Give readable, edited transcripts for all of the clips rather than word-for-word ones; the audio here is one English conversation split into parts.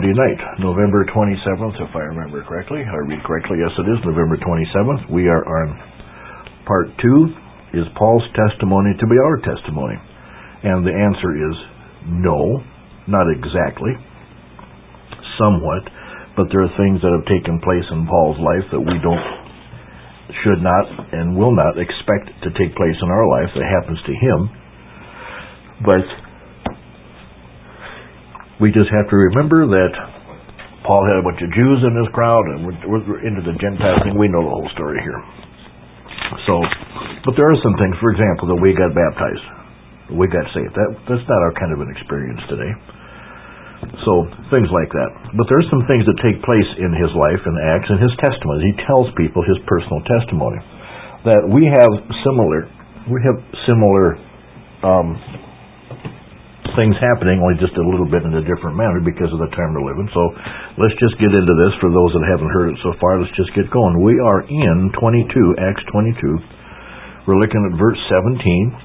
Monday night, November 27th, if I remember correctly. I read correctly. Yes, it is November 27th. We are on part 2. Is Paul's testimony to be our testimony? And the answer is no, not exactly. Somewhat. But there are things that have taken place in Paul's life that we should not and will not expect to take place in our life that happens to him. But we just have to remember that Paul had a bunch of Jews in his crowd, and we're into the Gentile thing. We know the whole story here. So, but there are some things, for example, that we got baptized, we got saved. That's not our kind of an experience today. So, things like that. But there are some things that take place in his life and Acts and his testimony. He tells people his personal testimony. That we have similar things happening, only just a little bit in a different manner because of the time we're living. So let's just get into this. For those that haven't heard it so far, let's just get going. We are in Acts 22. We're looking at verse 17.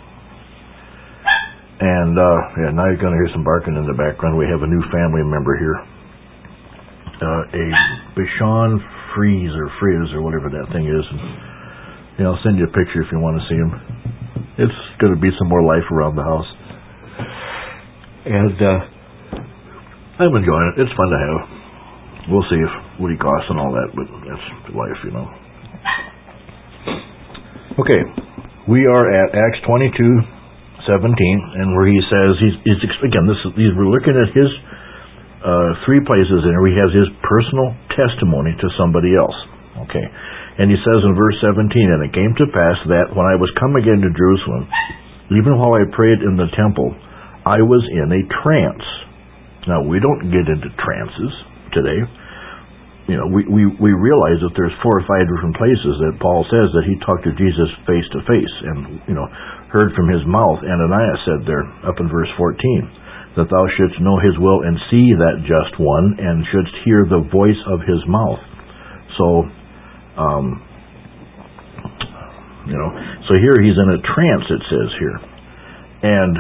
And now you're going to hear some barking in the background. We have a new family member here. A Bichon Fries or whatever that thing is. And, I'll send you a picture if you want to see him. It's going to be some more life around the house. And I'm enjoying it. It's fun to have. We'll see what he costs and all that, but that's life, Okay, we are at Acts 22:17, and where he says we're looking at his 3 places in here. He has his personal testimony to somebody else. Okay, and he says in verse 17, and it came to pass that when I was come again to Jerusalem, even while I prayed in the temple, I was in a trance. Now, we don't get into trances today. We realize that there's 4 or 5 different places that Paul says that he talked to Jesus face to face and, heard from his mouth. Ananias said there, up in verse 14, that thou shouldst know his will and see that just one, and shouldst hear the voice of his mouth. So, so here he's in a trance, it says here. And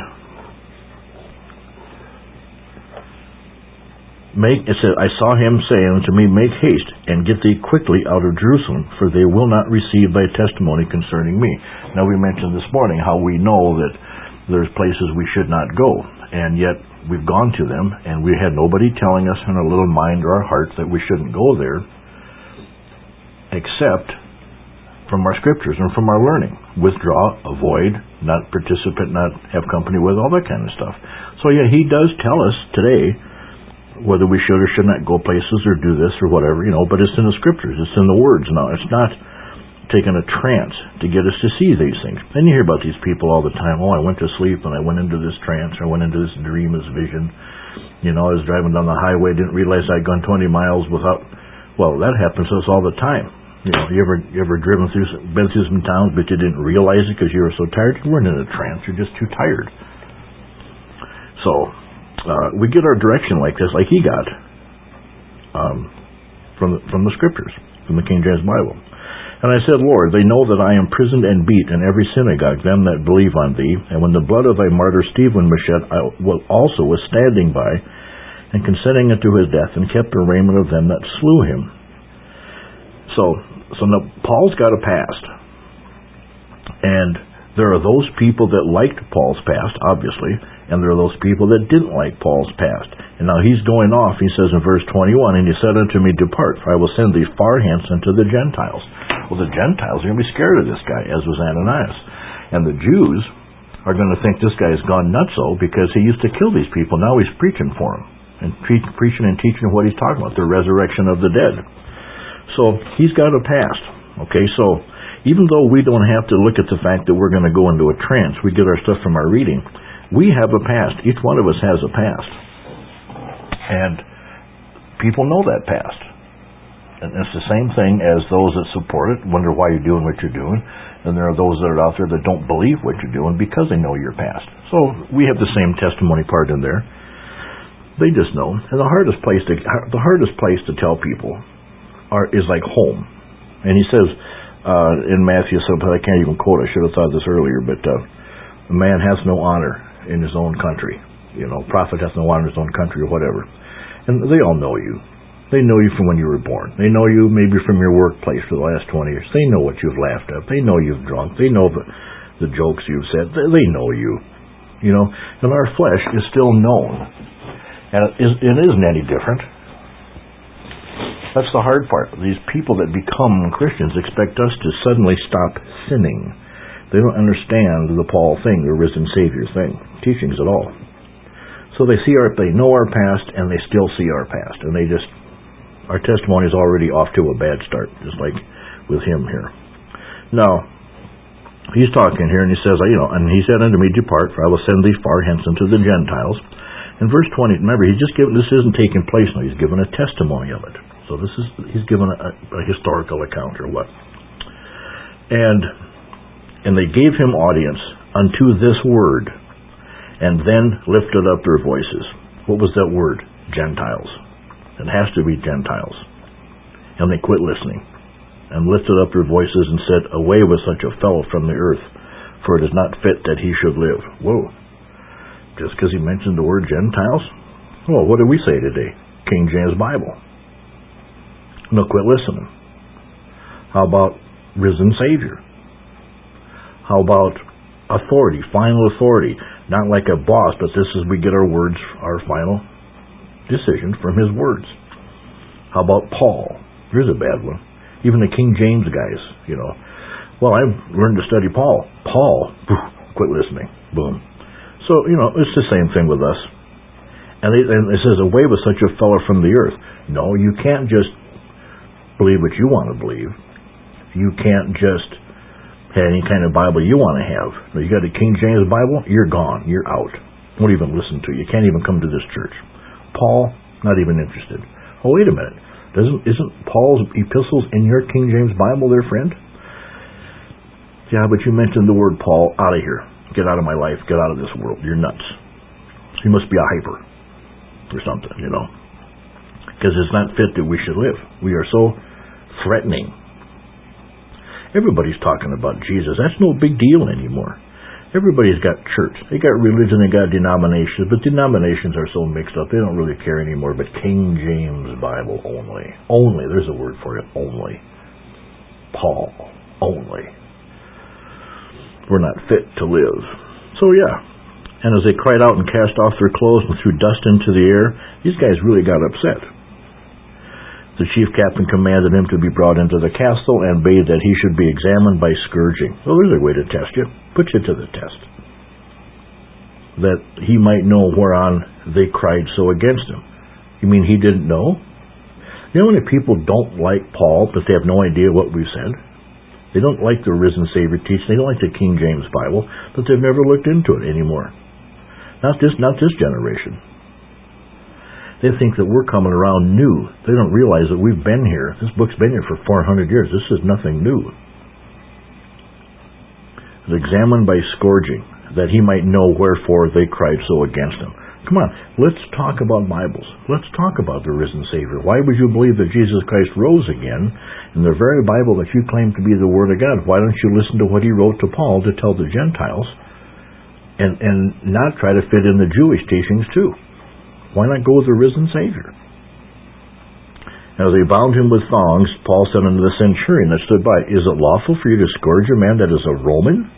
it said, I saw him say unto me, make haste, and get thee quickly out of Jerusalem, for they will not receive thy testimony concerning me. Now, we mentioned this morning how we know that there's places we should not go, and yet we've gone to them, and we had nobody telling us in our little mind or our heart that we shouldn't go there, except from our scriptures and from our learning. Withdraw, avoid, not participate, not have company with, all that kind of stuff. So, yeah, he does tell us today whether we should or should not go places or do this or whatever, but it's in the scriptures, it's in the words now. It's not taking a trance to get us to see these things. And you hear about these people all the time, I went to sleep and I went into this trance, or I went into this dream, this vision. I was driving down the highway, didn't realize I'd gone 20 miles without, that happens to us all the time. You ever been through some towns, but you didn't realize it because you were so tired? You weren't in a trance, you're just too tired. So, we get our direction like this, like he got, from the scriptures, from the King James Bible. And I said, Lord, they know that I am imprisoned and beat in every synagogue, them that believe on thee. And when the blood of thy martyr Stephen was shed, I also was standing by, and consenting unto his death, and kept the raiment of them that slew him. So now Paul's got a past. And there are those people that liked Paul's past, obviously, and there are those people that didn't like Paul's past. And now he's going off, he says in verse 21, and he said unto me, depart, for I will send thee far hence unto the Gentiles. Well, the Gentiles are going to be scared of this guy, as was Ananias. And the Jews are going to think this guy has gone nutso because he used to kill these people. Now he's preaching for them, and preaching and teaching what he's talking about, the resurrection of the dead. So he's got a past. Okay, so even though we don't have to look at the fact that we're going to go into a trance, we get our stuff from our reading. We have a past. Each one of us has a past. And people know that past. And it's the same thing as those that support it, wonder why you're doing what you're doing. And there are those that are out there that don't believe what you're doing because they know your past. So we have the same testimony part in there. They just know. And the hardest place to tell people is like home. And he says in Matthew, I can't even quote, I should have thought this earlier, but a man has no honor in his own country. Prophet has no honor in his own country or whatever. And they all know you. They know you from when you were born. They know you maybe from your workplace for the last 20 years. They know what you've laughed at. They know you've drunk. They know the jokes you've said. They know you. You know, and our flesh is still known. And it isn't any different. That's the hard part. These people that become Christians expect us to suddenly stop sinning. They don't understand the Paul thing, the risen Savior thing, teachings at all. So they know our past, and they still see our past. And our testimony is already off to a bad start, just like with him here. Now, he's talking here, and he says, and he said unto me, depart, for I will send thee far hence unto the Gentiles. In verse 20, remember, this isn't taking place now. He's given a testimony of it. So he's given a historical account or what. And they gave him audience unto this word, and then lifted up their voices. What was that word? Gentiles. It has to be Gentiles. And they quit listening, and lifted up their voices and said, away with such a fellow from the earth, for it is not fit that he should live. Whoa. Just because he mentioned the word Gentiles? Well, what do we say today? King James Bible. No, quit listening. How about risen Savior? How about authority, final authority? Not like a boss, but we get our words, our final decision from his words. How about Paul? Here's a bad one. Even the King James guys, Well, I've learned to study Paul. Paul, quit listening. Boom. So, it's the same thing with us. And it says, away with such a fellow from the earth. No, you can't just believe what you want to believe. You can't just have any kind of Bible you want to have. No, you got a King James Bible, you're gone. You're out. Won't even listen to you. You can't even come to this church. Paul, not even interested. Oh, wait a minute. Isn't Paul's epistles in your King James Bible there, friend? Yeah, but you mentioned the word Paul. Out of here. Get out of my life. Get out of this world. You're nuts. You must be a hyper or something, Because it's not fit that we should live. We are so threatening. Everybody's talking about Jesus. That's no big deal anymore. Everybody's got church. They got religion, they got denominations, but denominations are so mixed up, they don't really care anymore. But King James Bible only. Only. There's a word for it. Only. Paul. Only. We're not fit to live. So yeah. And as they cried out and cast off their clothes and threw dust into the air, these guys really got upset. The chief captain commanded him to be brought into the castle and bade that he should be examined by scourging. Well, there's a way to test you. Put you to the test. That he might know whereon they cried so against him. You mean he didn't know? You know how many people don't like Paul, but they have no idea what we've said? They don't like the risen Savior teaching. They don't like the King James Bible, but they've never looked into it anymore. Not this generation. They think that we're coming around new. They don't realize that we've been here. This book's been here for 400 years. This is nothing new. Examined by scourging, that he might know wherefore they cried so against him. Come on, let's talk about Bibles. Let's talk about the risen Savior. Why would you believe that Jesus Christ rose again in the very Bible that you claim to be the Word of God? Why don't you listen to what he wrote to Paul to tell the Gentiles and not try to fit in the Jewish teachings too? Why not go with the risen Savior? As they bound him with thongs, Paul said unto the centurion that stood by, is it lawful for you to scourge a man that is a Roman?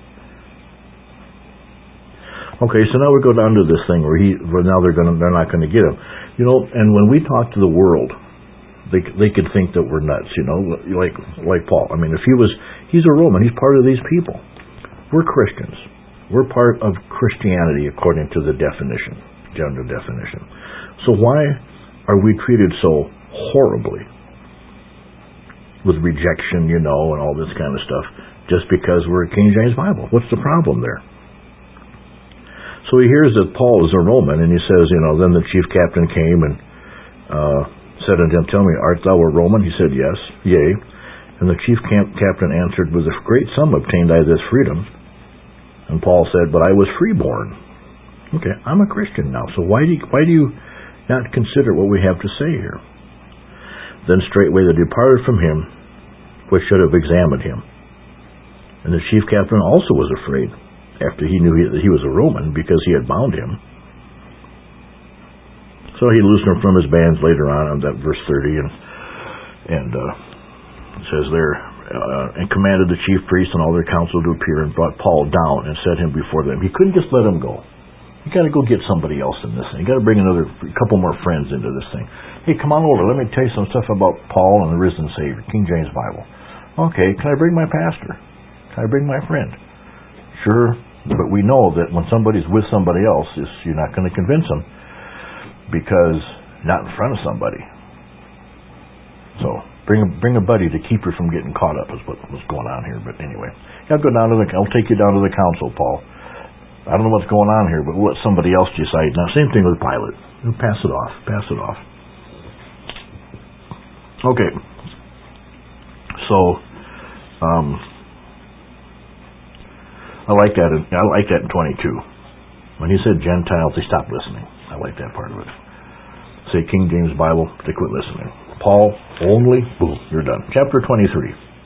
Okay, so now we go down to this thing where now they're not going to get him. And when we talk to the world, they could think that we're nuts, like Paul. I mean, he's a Roman, he's part of these people. We're Christians. We're part of Christianity according to the definition, general definition. So why are we treated so horribly with rejection, and all this kind of stuff, just because we're a King James Bible? What's the problem there? So he hears that Paul is a Roman, and he says, then the chief captain came and said unto him, tell me, art thou a Roman? He said, yes, yea. And the chief captain answered, with a great sum obtained I this freedom. And Paul said, but I was freeborn. Okay, I'm a Christian now, so why do you not consider what we have to say here? Then straightway they departed from him, which should have examined him. And the chief captain also was afraid, after he knew that he was a Roman, because he had bound him. So he loosed him from his bands later on that verse 30, and it says there, and commanded the chief priests and all their council to appear, and brought Paul down and set him before them. He couldn't just let him go. You got to go get somebody else in this thing. You got to bring a couple more friends into this thing. Hey, come on over. Let me tell you some stuff about Paul and the risen Savior, King James Bible. Okay, can I bring my pastor? Can I bring my friend? Sure, but we know that when somebody's with somebody else, you're not going to convince them, because not in front of somebody. So bring a buddy to keep her from getting caught up is what was going on here. But anyway, I'll take you down to the council, Paul. I don't know what's going on here, but we'll let somebody else decide. Now, same thing with Pilate. Pass it off. Okay. So, I like that in 22. When he said Gentiles, they stopped listening. I like that part of it. Say King James Bible, they quit listening. Paul only, boom, you're done. Chapter 23.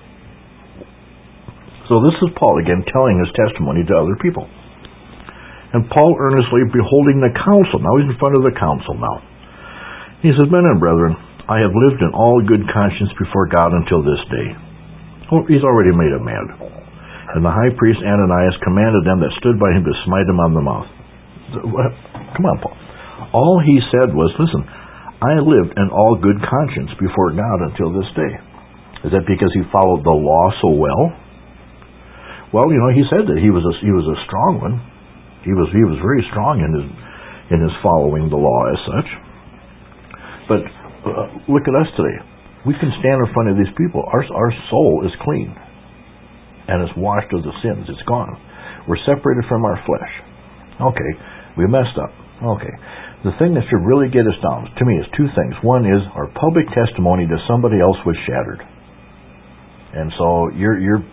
So this is Paul again telling his testimony to other people. And Paul earnestly beholding the council. Now he's in front of the council now. He says, Men and brethren, I have lived in all good conscience before God until this day. Oh, he's already made him mad. And the high priest Ananias commanded them that stood by him to smite him on the mouth. Come on, Paul. All he said was, listen, I lived in all good conscience before God until this day. Is that because he followed the law so well? Well, he said that he was a strong one. He was very strong in his following the law as such. But look at us today. We can stand in front of these people. Our soul is clean, and it's washed of the sins. It's gone. We're separated from our flesh. Okay, we messed up. Okay, the thing that should really get us down to me is two things. One is our public testimony to somebody else was shattered, and so your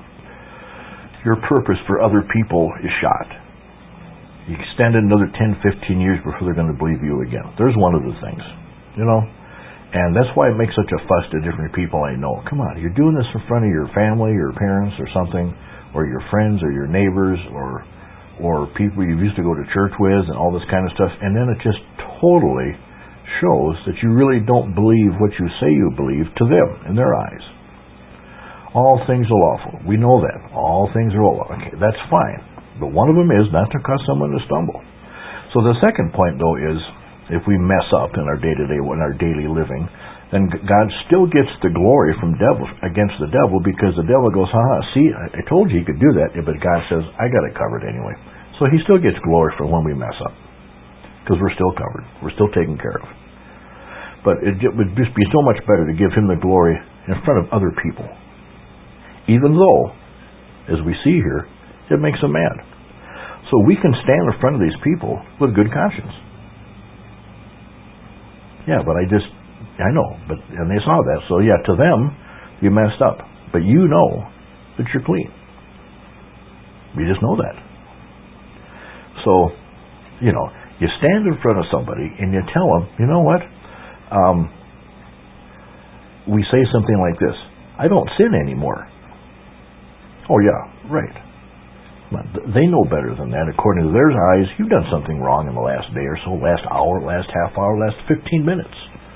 purpose for other people is shot. You extend it another 10, 15 years before they're going to believe you again. There's one of the things, And that's why it makes such a fuss to different people I know. Come on, you're doing this in front of your family or parents or something, or your friends or your neighbors or people you used to go to church with and all this kind of stuff, and then it just totally shows that you really don't believe what you say you believe to them in their eyes. All things are lawful. We know that. All things are lawful. Okay, that's fine. But one of them is not to cause someone to stumble. So the second point, though, is if we mess up in our day-to-day, in our daily living, then God still gets the glory from against the devil, because the devil goes, see, I told you he could do that, but God says, I got it covered anyway. So he still gets glory for when we mess up, because we're still covered. We're still taken care of. But it would just be so much better to give him the glory in front of other people, even though, as we see here, it makes them mad. So we can stand in front of these people with good conscience. Yeah, but I know, and they saw that. So yeah, to them, you messed up. But you know that you're clean. You just know that. So, you stand in front of somebody and you tell them, you know what? We say something like this, I don't sin anymore. Oh yeah, right. But they know better than that. According to their eyes, you've done something wrong in the last day or so, last hour, last half hour, last 15 minutes.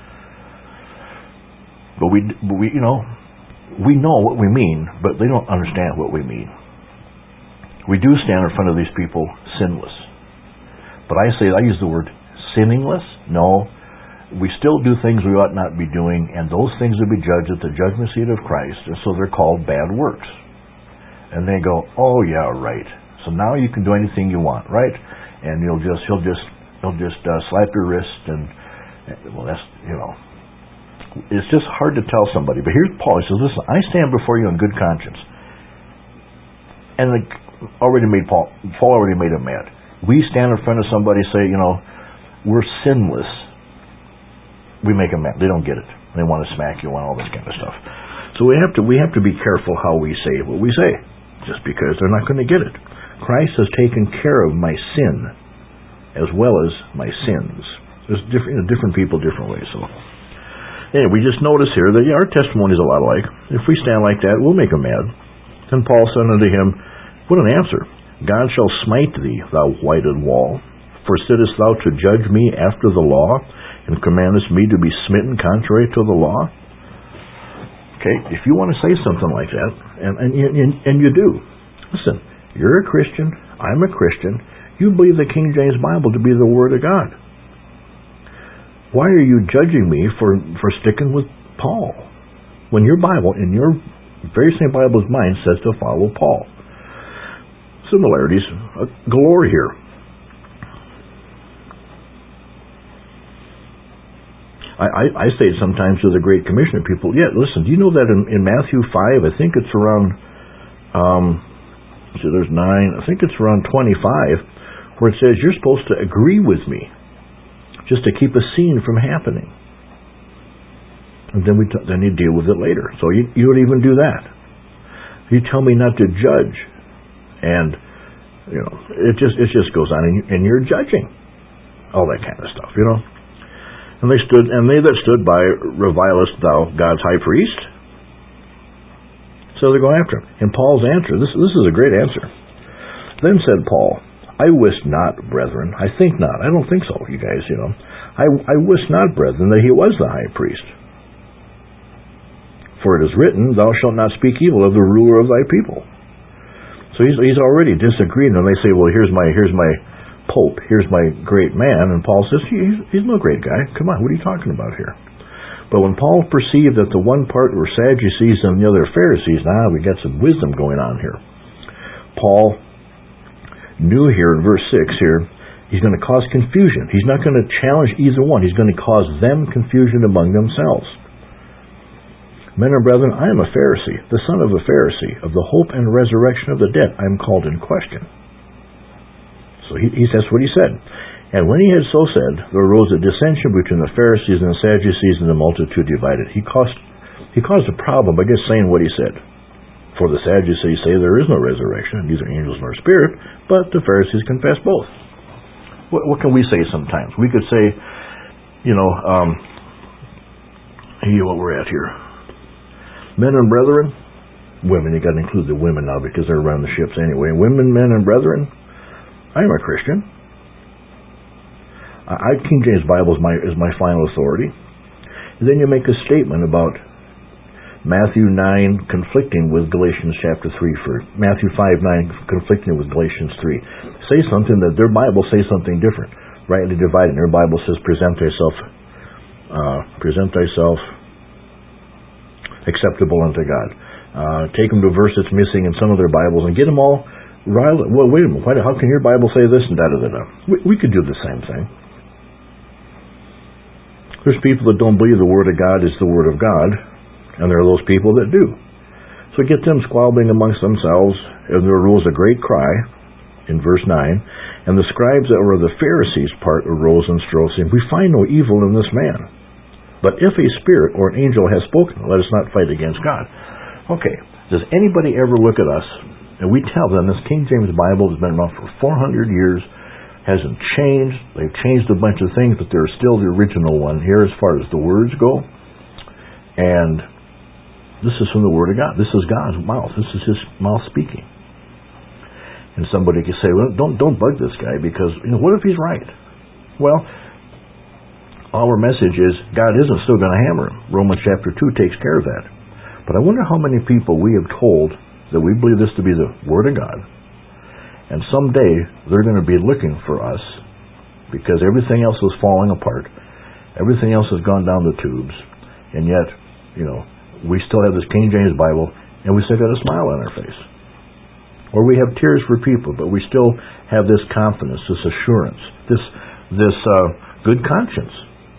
But we know what we mean, but they don't understand what we mean. We do stand in front of these people sinless. But I use the word sinningless. No, we still do things we ought not be doing, and those things will be judged at the judgment seat of Christ, and so they're called bad works. And they go, oh yeah, right. So now you can do anything you want, right? And he'll just slap your wrist, and well, that's it's just hard to tell somebody. But here's Paul. He says, listen, I stand before you in good conscience. And Paul already made him mad. We stand in front of somebody, say, we're sinless. We make them mad. They don't get it. They want to smack you and all this kind of stuff. So we have to be careful how we say what we say, just because they're not going to get it. Christ has taken care of my sin as well as my sins. There's different people, different ways. So anyway, we just notice here that our testimony is a lot alike. If we stand like that, we'll make them mad. Then Paul said unto him, what an answer! God shall smite thee, thou whited wall. For sittest thou to judge me after the law, and commandest me to be smitten contrary to the law? Okay, if you want to say something like that, and you do, listen, you're a Christian, I'm a Christian, you believe the King James Bible to be the Word of God. Why are you judging me for sticking with Paul, when your Bible, in your very same Bible as mine, says to follow Paul? Similarities galore here. I say it sometimes to the Great Commission people, yeah, listen, do you know that in Matthew 5, I think it's around, there's 9, I think it's around 25, where it says you're supposed to agree with me, just to keep a scene from happening. And then you deal with it later. So you don't even do that. You tell me not to judge, and it just goes on, and you're judging, all that kind of stuff, And they that stood by, revilest thou God's high priest? So they're going after him. And Paul's answer, this is a great answer. Then said Paul, I wist not, brethren, I think not, I don't think so, you guys, I wist not, brethren, that he was the high priest. For it is written, thou shalt not speak evil of the ruler of thy people. So he's already disagreeing when they say, well, here's my Pope, here's my great man, and Paul says, he's no great guy. Come on, what are you talking about here? But when Paul perceived that the one part were Sadducees and the other Pharisees, we got some wisdom going on here. Paul knew here in verse 6 here, he's going to cause confusion. He's not going to challenge either one. He's going to cause them confusion among themselves. Men and brethren, I am a Pharisee, the son of a Pharisee, of the hope and resurrection of the dead. I am called in question. So that's what he said. And when he had so said, there arose a dissension between the Pharisees and the Sadducees, and the multitude divided. He caused a problem by just saying what he said. For the Sadducees say there is no resurrection, neither angels nor spirit, but the Pharisees confess both. What can we say sometimes? We could say, what we're at here. Men and brethren, women, you got to include the women now because they're around the ships anyway. Women, men, and brethren, I am a Christian. King James Bible is my final authority. And then you make a statement about Matthew 9 conflicting with Galatians chapter 3. Matthew 5:9 conflicting with Galatians 3. Say something that their Bible says something different. Rightly divided. Their Bible says present thyself acceptable unto God. Take them to a verse that's missing in some of their Bibles and get them all riled up. Well, wait a minute. How can your Bible say this and da-da-da-da? We could do the same thing. There's people that don't believe the Word of God is the Word of God, and there are those people that do. So get them squabbling amongst themselves, and there arose a great cry, in verse 9, and the scribes that were of the Pharisees' part arose and strove, saying, we find no evil in this man. But if a spirit or an angel has spoken, let us not fight against God. Okay, does anybody ever look at us, and we tell them this King James Bible has been around for 400 years, hasn't changed, they've changed a bunch of things, but they're still the original one here as far as the words go, and this is from the Word of God. This is God's mouth. This is His mouth speaking. And somebody could say, well, don't bug this guy because, what if he's right? Well, our message is God isn't still going to hammer him. Romans chapter 2 takes care of that. But I wonder how many people we have told that we believe this to be the Word of God, and someday they're going to be looking for us because everything else is falling apart. Everything else has gone down the tubes, and yet, we still have this King James Bible, and we still got a smile on our face. Or we have tears for people, but we still have this confidence, this assurance, this good conscience.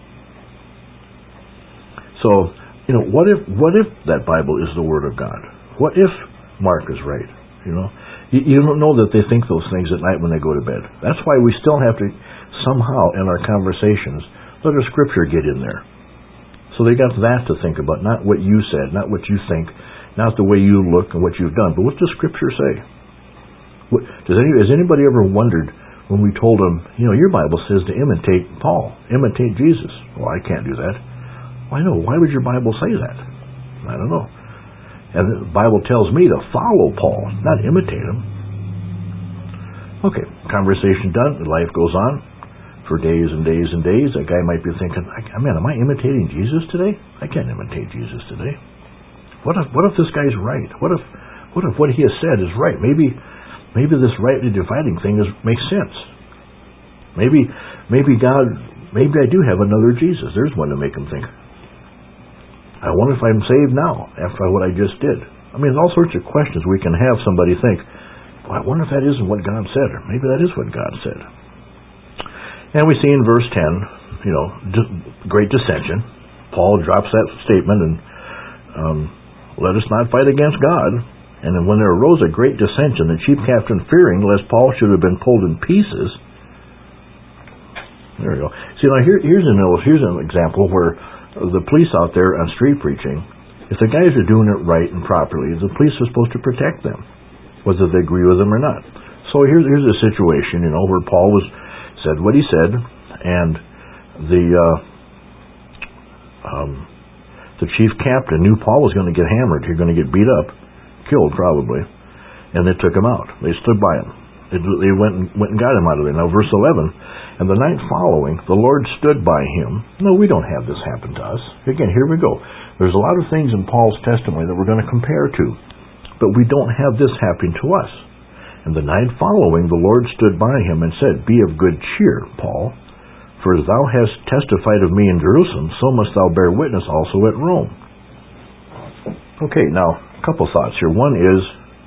So, what if that Bible is the Word of God? What if Mark is right? You don't know that they think those things at night when they go to bed. That's why we still have to somehow in our conversations let our Scripture get in there. So they got that to think about, not what you said, not what you think, not the way you look and what you've done, but what does Scripture say? Has anybody ever wondered when we told them, your Bible says to imitate Paul, imitate Jesus? Well, I can't do that. Well, I know. Why would your Bible say that? I don't know. And the Bible tells me to follow Paul, not imitate him. Okay, conversation done. Life goes on. for days and days and days. That guy might be thinking, man, am I imitating Jesus today? I can't imitate Jesus today. What if this guy's right? What if what he has said is right? Maybe this rightly dividing thing makes sense. Maybe I do have another Jesus. There's one to make him think. I wonder if I'm saved now after what I just did. I mean, all sorts of questions we can have somebody think, well, I wonder if that isn't what God said, or maybe that is what God said. And we see in verse 10, great dissension. Paul drops that statement, and let us not fight against God. And then when there arose a great dissension, the chief captain, fearing lest Paul should have been pulled in pieces. There we go. See, now here's an example where the police out there on street preaching, if the guys are doing it right and properly, the police are supposed to protect them, whether they agree with them or not. So here's a situation, where Paul said what he said, and the chief captain knew Paul was going to get hammered. He's going to get beat up, killed probably, and they took him out. They stood by him. They went and got him out of there. Now, verse 11, and the night following, the Lord stood by him. No, we don't have this happen to us. Again, here we go. There's a lot of things in Paul's testimony that we're going to compare to, but we don't have this happening to us. And the night following, the Lord stood by him and said, Be of good cheer, Paul, for as thou hast testified of me in Jerusalem, so must thou bear witness also at Rome. Okay, now, a couple thoughts here. One is,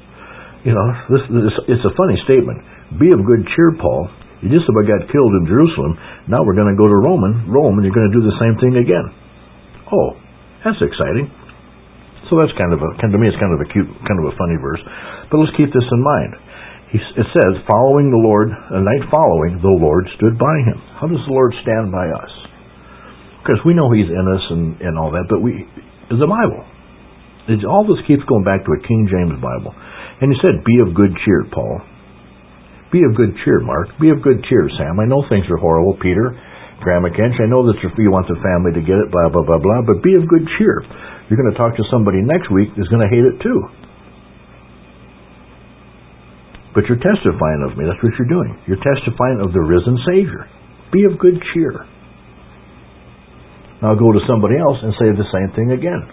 it's a funny statement. Be of good cheer, Paul. You just about got killed in Jerusalem. Now we're going to go to Rome, and you're going to do the same thing again. Oh, that's exciting. So that's to me, it's kind of a cute, kind of a funny verse. But let's keep this in mind. It says, the night following, the Lord stood by him. How does the Lord stand by us? Because we know he's in us and all that, but the Bible. All this keeps going back to a King James Bible. And he said, Be of good cheer, Paul. Be of good cheer, Mark. Be of good cheer, Sam. I know things are horrible, Peter, Grandma Kench. I know that you want the family to get it, blah, blah, blah, blah, but be of good cheer. You're going to talk to somebody next week that's going to hate it too. But you're testifying of me. That's what you're doing. You're testifying of the risen Savior. Be of good cheer. Now go to somebody else and say the same thing again.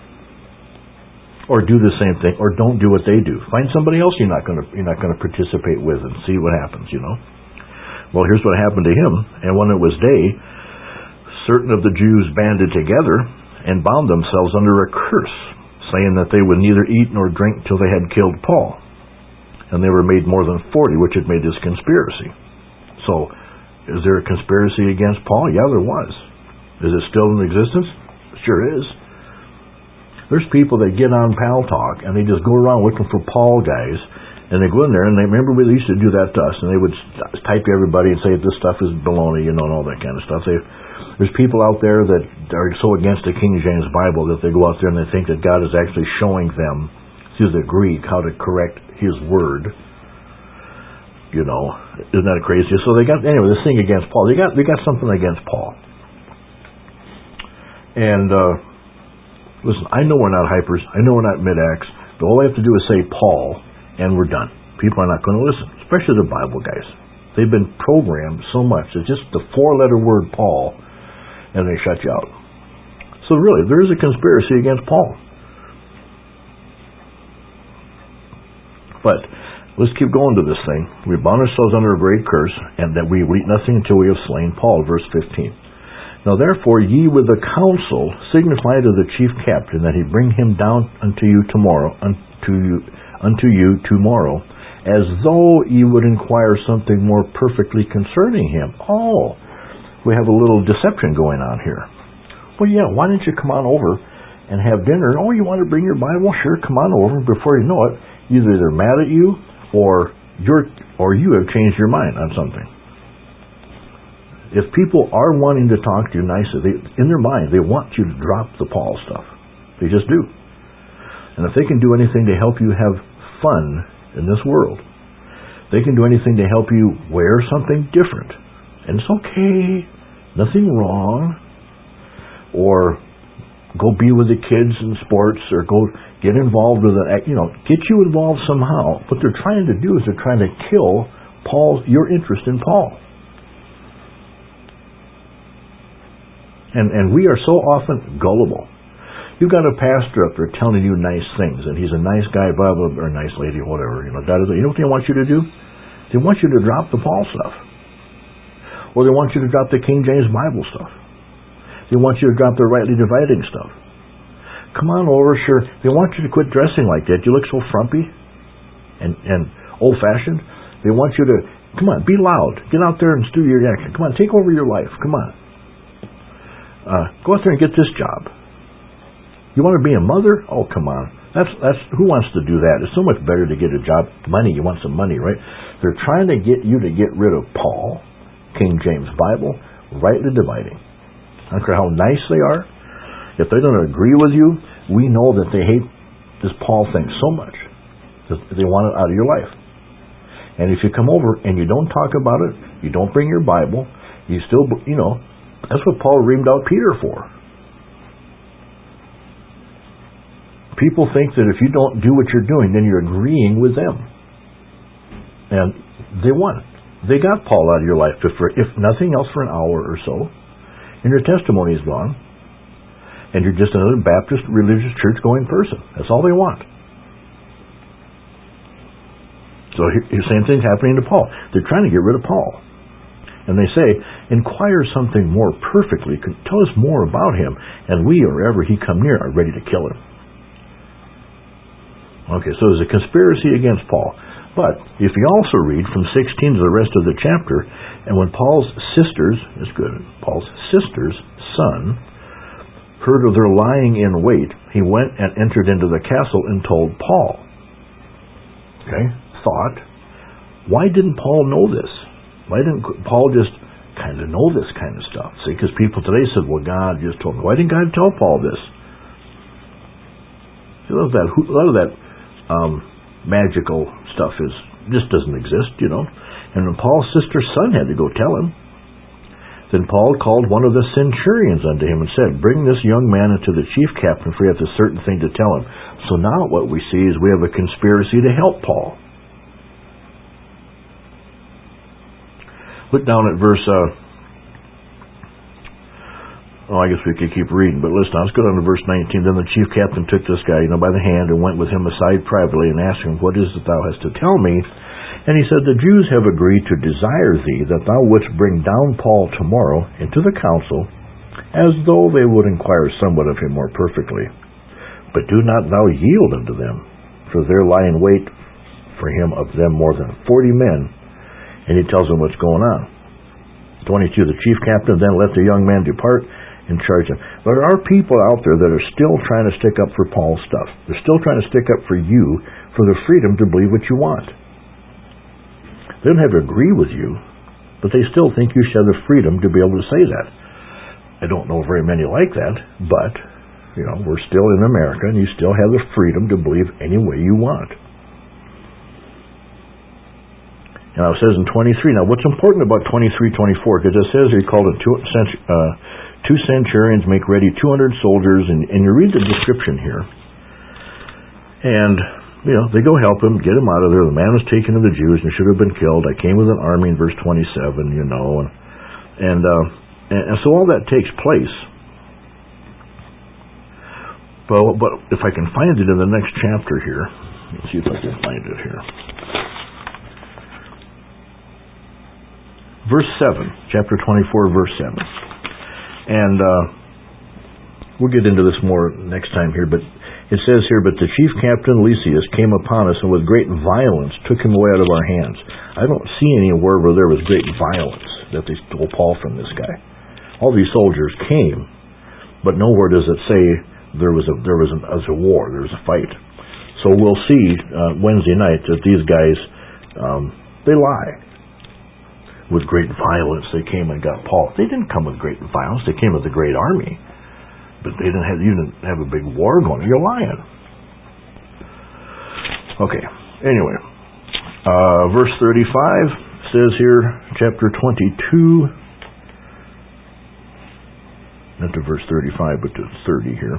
Or do the same thing, or don't do what they do. Find somebody else you're not going to participate with and see what happens, Well, here's what happened to him. And when it was day, certain of the Jews banded together and bound themselves under a curse, saying that they would neither eat nor drink till they had killed Paul. And they were made more than 40, which had made this conspiracy. So, is there a conspiracy against Paul? Yeah, there was. Is it still in existence? Sure is. There's people that get on Pal Talk and they just go around looking for Paul guys, and they go in there and they remember they used to do that to us, and they would type everybody and say this stuff is baloney, and all that kind of stuff. There's people out there that are so against the King James Bible that they go out there and they think that God is actually showing them through the Greek how to correct His word. Isn't that crazy? So they got this thing against Paul. They got something against Paul, and. Listen, I know we're not hypers. I know we're not mid-acts. But all I have to do is say Paul, and we're done. People are not going to listen, especially the Bible guys. They've been programmed so much. It's just the 4-letter word Paul, and they shut you out. So really, there is a conspiracy against Paul. But let's keep going to this thing. We bound ourselves under a great curse, and that we will eat nothing until we have slain Paul, verse 15. Now therefore ye with the council signify to the chief captain that he bring him down unto you tomorrow, as though ye would inquire something more perfectly concerning him. Oh, we have a little deception going on here. Well, yeah, why don't you come on over and have dinner? Oh, you want to bring your Bible? Sure, come on over. Before you know it, either they're mad at you or you have changed your mind on something. If people are wanting to talk to you nicely, in their mind, they want you to drop the Paul stuff. They just do. And if they can do anything to help you have fun in this world, they can do anything to help you wear something different. And it's okay. Nothing wrong. Or go be with the kids in sports, or go get involved with get you involved somehow. What they're trying to do is they're trying to kill your interest in Paul. And we are so often gullible. You've got a pastor up there telling you nice things, and he's a nice guy, blah, blah, blah, or a nice lady, whatever. You know what they want you to do? They want you to drop the Paul stuff. Or they want you to drop the King James Bible stuff. They want you to drop the rightly dividing stuff. Come on over, sure. They want you to quit dressing like that. You look so frumpy and old-fashioned. They want you to, come on, be loud. Get out there and do your action. Come on, take over your life. Come on. Go out there and get this job. You want to be a mother? Oh, come on. That's who wants to do that? It's so much better to get a job. Money, you want some money, right? They're trying to get you to get rid of Paul, King James Bible, rightly dividing. I don't care how nice they are. If they don't agree with you, we know that they hate this Paul thing so much that they want it out of your life. And if you come over and you don't talk about it, you don't bring your Bible, you still, that's what Paul reamed out Peter for. People think that if you don't do what you're doing, then you're agreeing with them. And they won. They got Paul out of your life, if nothing else, for an hour or so. And your testimony is gone. And you're just another Baptist religious church-going person. That's all they want. So the same thing's happening to Paul. They're trying to get rid of Paul. And they say, inquire something more perfectly. Tell us more about him. And we, or ever he come near, are ready to kill him. Okay, so there's a conspiracy against Paul. But if you also read from 16 to the rest of the chapter, and when Paul's sister's son heard of their lying in wait, he went and entered into the castle and told Paul. Okay, thought, why didn't Paul know this? Why didn't Paul just kind of know this kind of stuff? See, because people today said, well, God just told me. Why didn't God tell Paul this? See, a lot of that magical stuff just doesn't exist, And when Paul's sister's son had to go tell him, then Paul called one of the centurions unto him and said, bring this young man unto the chief captain, for he hath a certain thing to tell him. So now what we see is we have a conspiracy to help Paul. Look down at verse, I guess we could keep reading, but listen, let's go down to verse 19. Then the chief captain took this guy, by the hand and went with him aside privately and asked him, what is it thou hast to tell me? And he said, the Jews have agreed to desire thee that thou wouldst bring down Paul tomorrow into the council, as though they would inquire somewhat of him more perfectly. But do not thou yield unto them, for there lie in wait for him of them more than 40 men. And he tells them what's going on. 22, the chief captain then let the young man depart and charge him. There are people out there that are still trying to stick up for Paul's stuff. They're still trying to stick up for you for the freedom to believe what you want. They don't have to agree with you, but they still think you should have the freedom to be able to say that. I don't know very many like that, but, we're still in America, and you still have the freedom to believe any way you want. Now it says in 23, now what's important about 23:24, because it says he called it two centurions, make ready 200 soldiers, and you read the description here, and they go help him, get him out of there. The man was taken to the Jews and should have been killed. I came with an army in verse 27, and so all that takes place. But if I can find it in the next chapter here, let's see if I can find it here. Verse 7, chapter 24, verse 7. And we'll get into this more next time here, but it says here, but the chief captain Lysias came upon us and with great violence took him away out of our hands. I don't see anywhere where there was great violence that they stole Paul from this guy. All these soldiers came, but nowhere does it say there was a war, there was a fight. So we'll see Wednesday night that these guys, they lie. With great violence they came and got Paul. They didn't come with great violence, they came with a great army. But you didn't have a big war going. You're lying. Okay. Anyway, verse 35 says here, chapter 22. Not to verse 35, but to 30 here.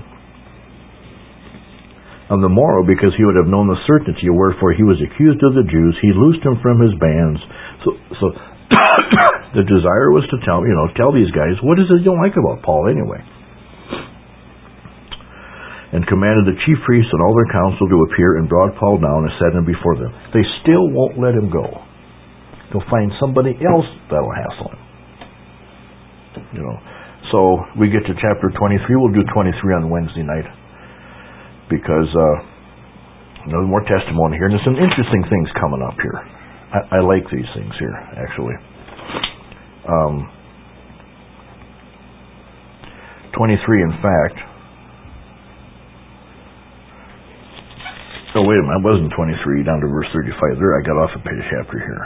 On the morrow, because he would have known the certainty wherefore he was accused of the Jews, he loosed him from his bands. So The desire was to tell these guys, what is it you don't like about Paul anyway? And commanded the chief priests and all their council to appear, and brought Paul down and set him before them. They still won't let him go. They'll find somebody else that'll hassle him. So we get to chapter 23. We'll do 23 on Wednesday night, because more testimony here. And there's some interesting things coming up here. I like these things here, actually. 23, in fact. Oh, wait a minute. I wasn't 23, down to verse 35. There, I got off a page chapter here.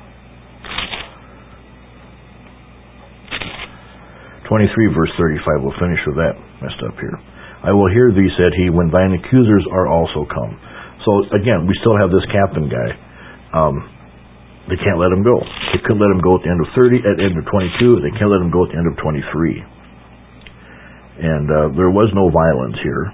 23, verse 35. We'll finish with that messed up here. I will hear thee, said he, when thine accusers are also come. So, again, we still have this captain guy. They can't let him go. They couldn't let him go at the end of 30, at the end of 22. They can't let him go at the end of 23. And there was no violence here.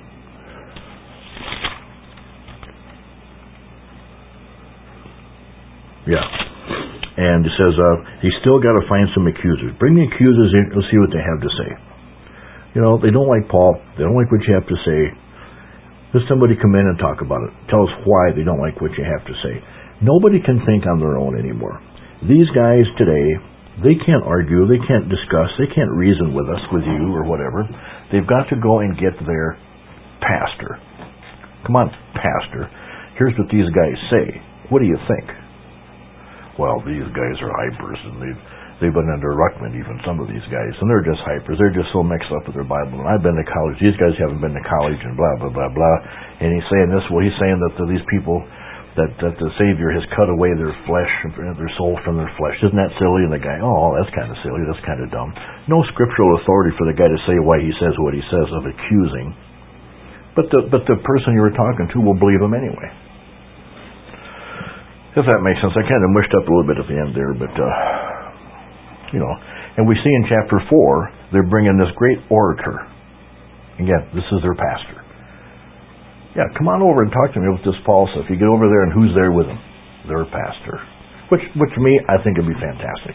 Yeah. And it says, he's still got to find some accusers. Bring the accusers in, we'll see what they have to say. They don't like Paul. They don't like what you have to say. Let somebody come in and talk about it. Tell us why they don't like what you have to say. Nobody can think on their own anymore. These guys today, they can't argue, they can't discuss, they can't reason with us, with you, or whatever. They've got to go and get their pastor. Come on, pastor. Here's what these guys say. What do you think? Well, these guys are hypers, and they've been under Ruckman, even some of these guys, and they're just hypers. They're just so mixed up with their Bible. And I've been to college. These guys haven't been to college, and blah, blah, blah, blah. And he's saying this. Well, he's saying that these people, that the Savior has cut away their flesh, their soul from their flesh. Isn't that silly? And the guy, oh, that's kind of silly. That's kind of dumb. No scriptural authority for the guy to say why he says what he says of accusing. But the person you were talking to will believe him anyway. If that makes sense. I kind of mushed up a little bit at the end there, but, and we see in chapter 4, they're bringing this great orator. Again, this is their pastor. Yeah, come on over and talk to me with this Paul stuff. You get over there, and who's there with him? Their pastor. Which to me, I think would be fantastic.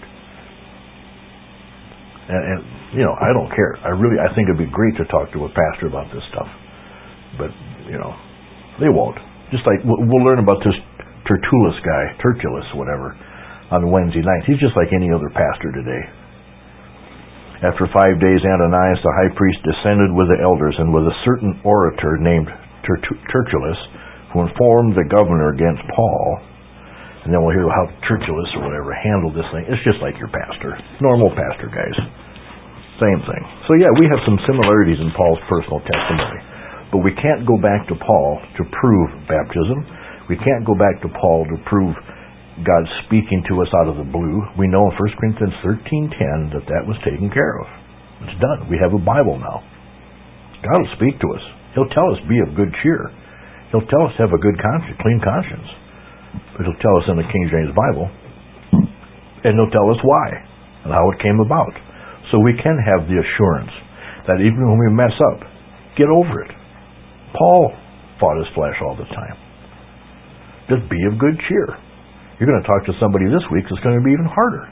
And I don't care. I think it'd be great to talk to a pastor about this stuff. But, they won't. Just like, we'll learn about this Tertullus, whatever, on Wednesday night. He's just like any other pastor today. After 5 days, Ananias the high priest descended with the elders and with a certain orator named Tertullus, who informed the governor against Paul. And then we'll hear how Tertullus or whatever handled this thing. It's just like your pastor. Normal pastor, guys. Same thing. So yeah, we have some similarities in Paul's personal testimony. But we can't go back to Paul to prove baptism. We can't go back to Paul to prove God speaking to us out of the blue. We know in 1 Corinthians 13:10 that was taken care of. It's done. We have a Bible now. God will speak to us. He'll tell us, be of good cheer. He'll tell us to have a good conscience, clean conscience. But he'll tell us in the King James Bible. And he'll tell us why and how it came about. So we can have the assurance that even when we mess up, get over it. Paul fought his flesh all the time. Just be of good cheer. You're going to talk to somebody this week that's going to be even harder.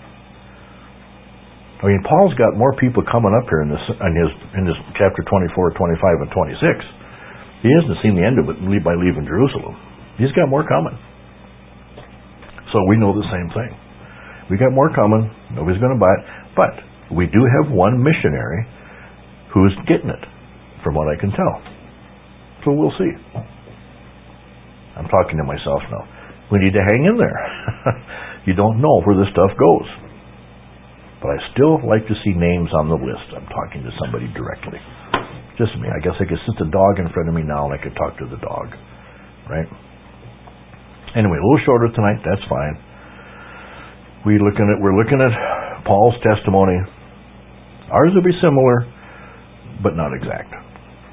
I mean, Paul's got more people coming up here in this chapter 24, 25, and 26. He hasn't seen the end of it by leaving Jerusalem. He's got more coming. So we know the same thing. We got more coming. Nobody's going to buy it. But we do have one missionary who's getting it, from what I can tell. So we'll see. I'm talking to myself now. We need to hang in there. You don't know where this stuff goes. But I still like to see names on the list. I'm talking to somebody directly. Just me. I guess I could sit the dog in front of me now and I could talk to the dog. Right? Anyway, a little shorter tonight. That's fine. We're looking at Paul's testimony. Ours will be similar, but not exact.